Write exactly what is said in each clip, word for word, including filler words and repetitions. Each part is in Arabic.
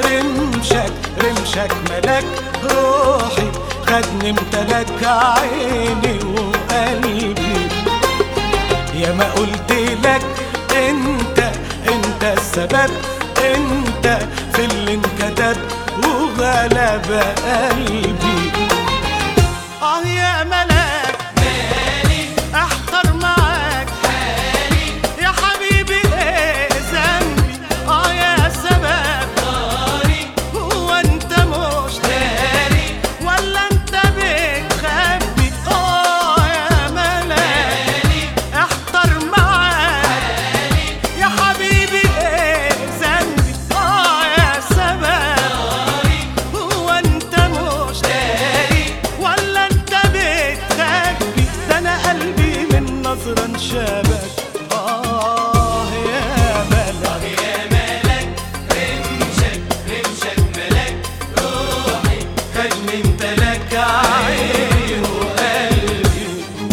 رمشك رمشك ملك روحي، خدني امتلك عيني وقلبي. يا ما قلت لك انت انت السبب، انت في اللي انكتب وغلب قلبي. اه يا ملاك مالي احضر معاك حالي، يا حبيبي ايه ذنبي؟ اه يا سبب ناري، هو انت مش داري ولا انت بتخبي؟ اه يا ملاك احضر معاك حالي، يا حبيبي ايه ذنبي؟ اه يا سبب ناري، هو انت مش داري ولا انت بتخبي؟ ده انا قلبي من نظرة انشبك. اه يا ملك يا ملك رمشك رمشك ملك روحي، خدني امتلك عيني وقلبي.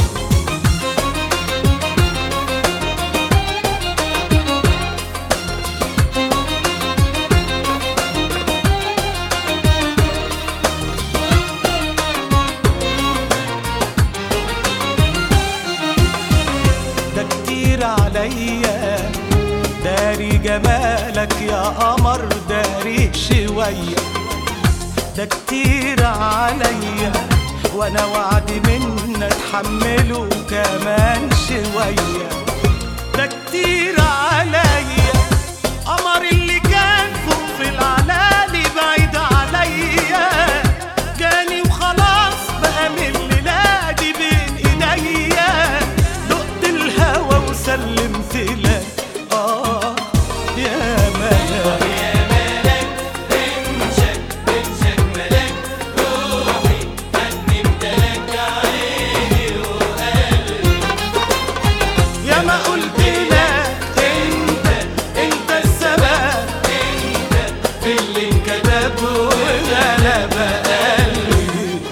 ده كتير عليا داري جمالك يا قمر، داري شوية. ده كتير عليا وانا وعدي منا اتحمله كمان شوية. ده كتير عليا قمر اللي كان فوق في العلالي بعيد عليا، جاني وخلاص بقى من الليلة دي بين ايديا. دقت الهوى وسلمت لك اه يا ملاك. يا ملك رمشك رمشك ملك روحي، خدني امتلك عيني وقلبي. يا ما قلت لك انت انت السبب، انت في اللي انكتب وغلب قلبي.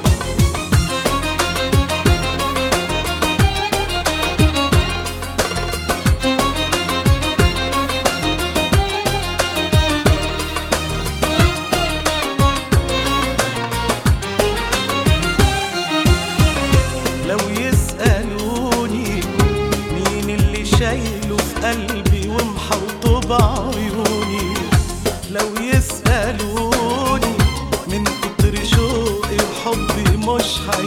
لو يسألوني مين اللي شايله في قلبي ومحوطه بعيوني، لو يسألوني من كتر شوقي وحبي مش هي